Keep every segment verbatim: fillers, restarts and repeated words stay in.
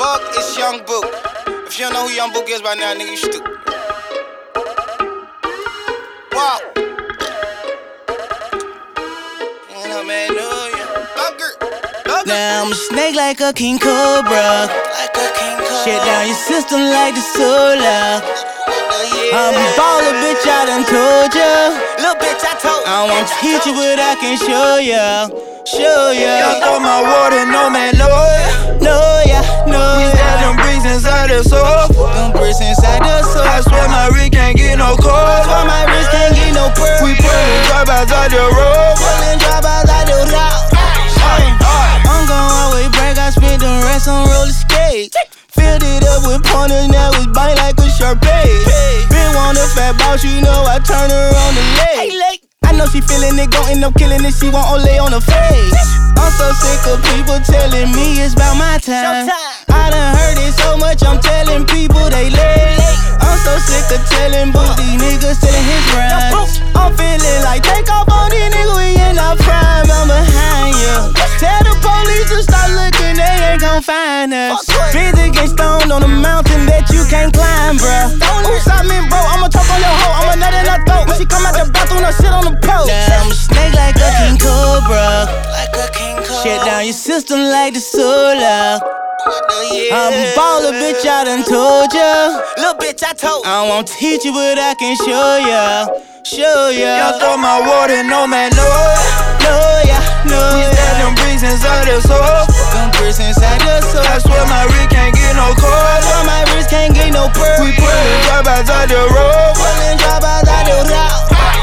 fuck is Young Book? If you don't know who Young Book is by now, nigga, you stupid. Wow. You know, man, no, yeah. Thugger. Thugger. Now I'm a snake like a king cobra. Like a king cobra. Shut down your system like the solar. Yeah. I'm a baller, bitch, I done told ya. Little bitch, I told I won't teach you, but I can show ya. Show ya. Y'all throw my water, no man know it. Know ya, know We ya. got them bricks inside the soul. Them bricks inside the soul. I swear my wrist can't get no cold. Swear my wrist can't get no purse. We pullin' drop-outs out the road. Pullin' drop-outs out the road. I'm gon' always brag, I spent the rest on roller skates. Filled it up with pointers, now it's bite like a Sharpay. Been want a fat boss, you know I turn her on the leg. I know she feelin' it, gon' end up killin' it, she want Olay on the face. I'm so sick of people telling me it's about my time. I done heard it so much, I'm telling people they late. I'm so sick of telling boo these niggas telling his rhymes. I'm feeling like take off on these niggas, we in our prime, I'm behind you. Tell the police to stop looking, they ain't gon' find us. Busy get stoned on a mountain that you can't climb, bruh. Oops, I'm in, bro, I'ma talk on your hoe, I'ma nut in her throat. When she come out the bathroom, I sit on the post. Now I'm a snake like a king cobra. like a king cobra. Shut down your system like the solar. Yeah. I'm a baller, bitch, I done told ya. Little bitch, I told I won't teach you, but I can show ya. Show ya. Y'all throw my water, no man know it. Know ya, know We got ya. them bricks inside the soul. Them bricks inside the soul. I swear my wrist can't get no cold. Swear my wrist can't get no purse. We pullin' drop-outs out the road. Pullin' drop-outs out the road.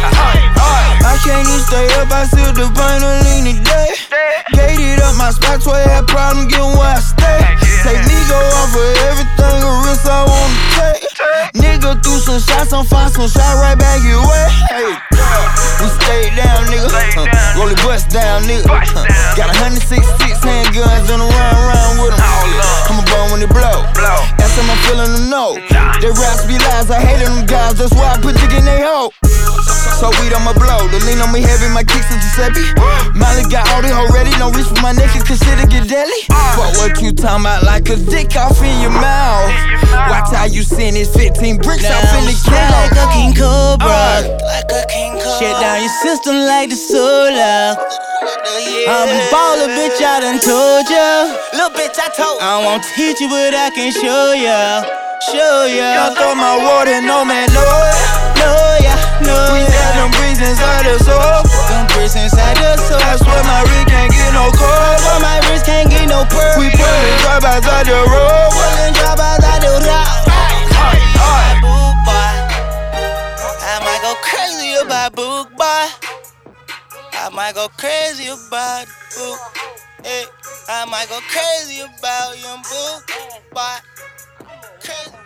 I can't even stay up, I still the pain on lean today. Gated up my spots where I had problem getting where I stay. Take me go off for everything, a risk I wanna take. Nigga threw some shots, I'm fine, some shot right back your way. Hey, we stayed down, nigga. Uh, roll the bust down, nigga. Uh, got a hundred sixty-six handguns on the round round with them. I'm a bum when it blow. That's how I'm feeling the no. They raps be lies, I hate them guys, that's why I put dick in they hoe. So weed on my blow, the lean on me heavy, my kicks is Giuseppe. Molly got all the hoe ready, don't reach for my neck, cause shit'll get deadly. Fuck what you talking about, like a dick off in your mouth. Watch how you send this fifteen bricks Now off in I'm the straight like a couch. king cobra. like a king cobra. Shut down your system like the solar. Yeah. I'm a baller, bitch, I done told ya. Little bitch, I told I won't teach you, but I can show ya. Show ya. Y'all throw my water, no man know it. Know ya, know We got ya. them bricks inside the soul. Them bricks inside the soul. I swear my wrist can't get no cold. Swear my wrist can't get no purse. We pullin' drop-outs out the road. Pullin' drop-outs out the road. Book boy. I might go crazy about book boy. I might go crazy about book. Hey, I might go crazy about young book boy. Crazy.